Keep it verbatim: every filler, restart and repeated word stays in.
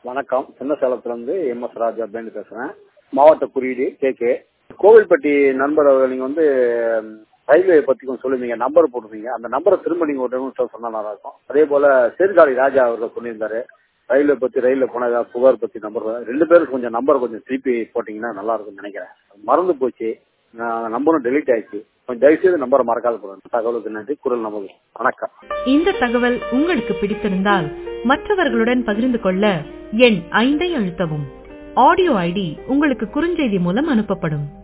வணக்கம். சின்ன சேலத்துல இருந்து எம் எஸ் ராஜா பேண்ட் பேசுறேன். மாவட்ட குறியீடு கே கே. கோவில்பட்டி நண்பர் அவர்கள் நீங்க வந்து ரயில்வே பத்தி கொஞ்சம் சொல்லுவீங்க, நம்பர் போட்டுருந்தீங்க. அந்த நம்பரை திரும்ப நீங்க ஒரு நிமிஷம் சொன்னா நல்லா இருக்கும். அதே போல சீர்காழி ராஜா அவர்கள் சொல்லியிருந்தாரு ரயில்வே பத்தி, ரயில்ல போன ஏதாவது புகார் பத்தி நம்பர். ரெண்டு பேரும் கொஞ்சம் நம்பர் கொஞ்சம் திருப்பி போட்டீங்கன்னா நல்லா இருக்கும்னு நினைக்கிறேன். மறந்து போச்சு, நம்பரும் டெலிட் ஆயிடுச்சு. கொஞ்சம் தயவுசெய்து நம்பரை மறக்காத போடுங்க. தகவலுக்கு நன்றி. குரல் நமக்கு வணக்கம். இந்த தகவல் உங்களுக்கு பிடித்திருந்தால் மற்றவர்களுடன் பகிர்ந்து கொள்ள எண் ஐந்தை அழுத்தவும். ஆடியோ ஐடி உங்களுக்கு குறுஞ்செய்தி மூலம் அனுப்பப்படும்.